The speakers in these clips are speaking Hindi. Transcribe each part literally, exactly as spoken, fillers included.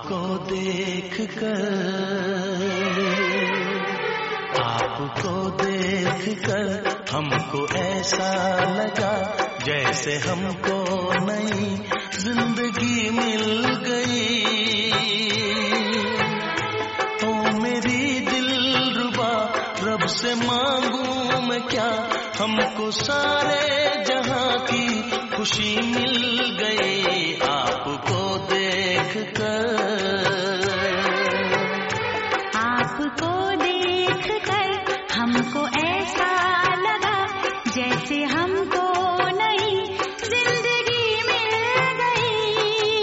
आपको देख कर आपको देख कर हमको ऐसा लगा जैसे हमको नई जिंदगी मिल गई। ओ मेरी दिलरुबा रब से मांगू मैं क्या, हमको सारे जहां की खुशी मिल गई आपको देख कर। आपको देख कर हमको ऐसा लगा जैसे हमको नई जिंदगी मिल गई।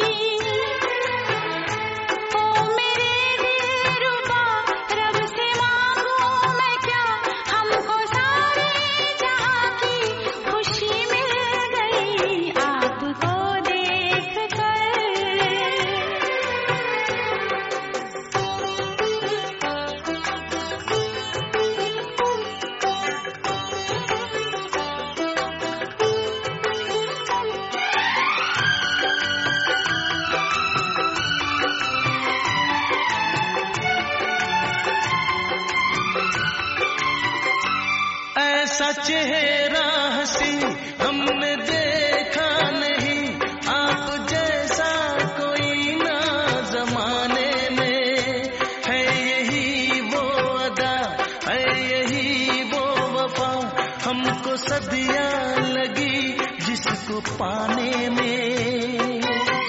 ओ मेरे दिलरुबा रब से मांगू मैं क्या, हमको सारे जहां की खुशी मिल गई आपको देख कर। ऐसा चेहरा हंसी हमने देखा नहीं, आप जैसा कोई ना जमाने में। है यही वो अदा, है यही वो वफा, हमको सदियां लगी जिसको पाने में।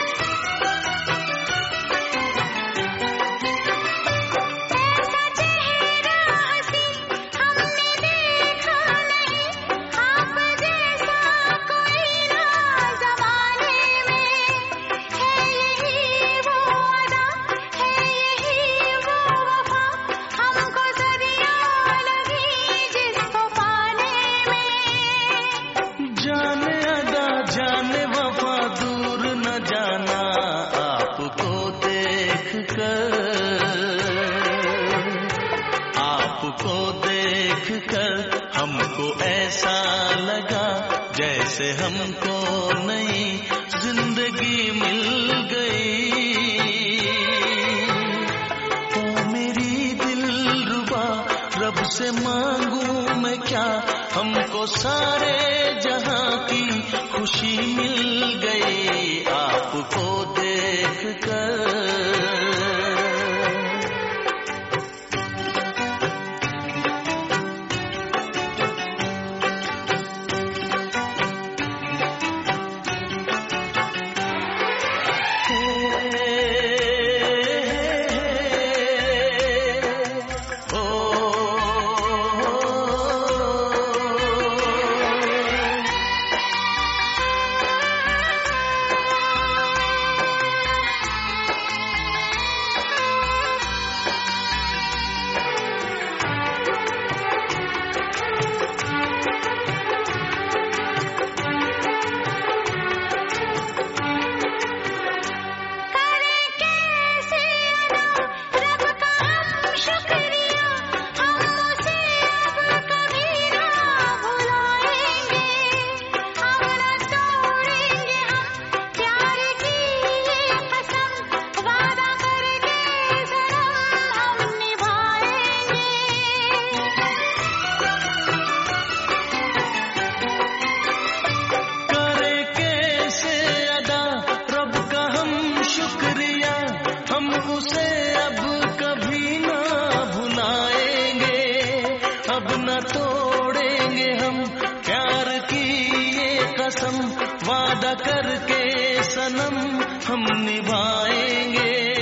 जाने वफा दूर न जाना आपको देख कर, आपको देख कर हमको ऐसा लगा जैसे हमको नई जिंदगी मिल गई। ओ मेरी दिलरुबा रब से मांगू मैं क्या, हमको सारे जहां की खुशी मिल गई आपको देख कर। उसे अब कभी ना भुलाएंगे, अब न तोड़ेंगे हम प्यार की ये कसम, वादा करके सनम हम निभाएंगे।